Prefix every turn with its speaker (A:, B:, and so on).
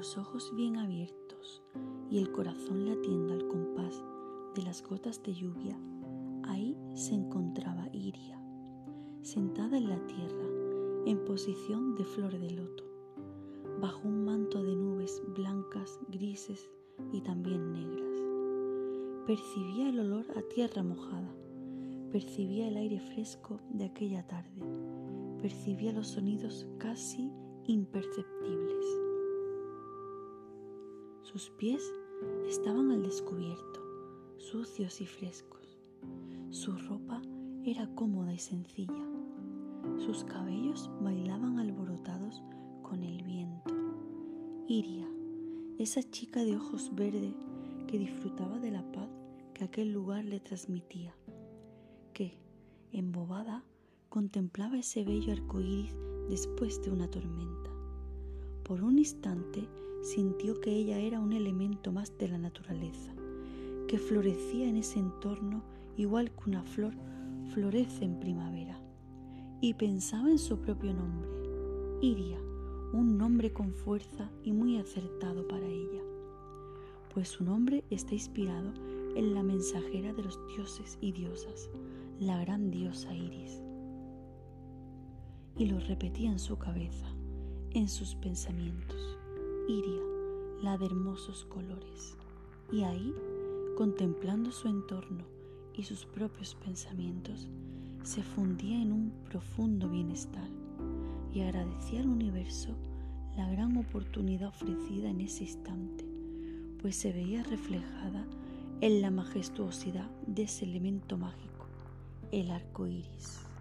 A: los ojos bien abiertos y el corazón latiendo al compás de las gotas de lluvia, ahí se encontraba Iria, sentada en la tierra, en posición de flor de loto, bajo un manto de nubes blancas, grises y también negras. Percibía el olor a tierra mojada, percibía el aire fresco de aquella tarde, percibía los sonidos casi imperceptibles. Sus pies estaban al descubierto, sucios y frescos. Su ropa era cómoda y sencilla. Sus cabellos bailaban alborotados con el viento. Iria, esa chica de ojos verdes que disfrutaba de la paz que aquel lugar le transmitía, que, embobada, contemplaba ese bello arcoíris después de una tormenta. Por un instante sintió que ella era un elemento más de la naturaleza, que florecía en ese entorno igual que una flor florece en primavera. Y pensaba en su propio nombre, Iria, un nombre con fuerza y muy acertado para ella, pues su nombre está inspirado en la mensajera de los dioses y diosas, la gran diosa Iris. Y lo repetía en su cabeza, en sus pensamientos, Iria, la de hermosos colores. Y ahí, contemplando su entorno y sus propios pensamientos, se fundía en un profundo bienestar y agradecía al universo la gran oportunidad ofrecida en ese instante, pues se veía reflejada en la majestuosidad de ese elemento mágico, el arco iris.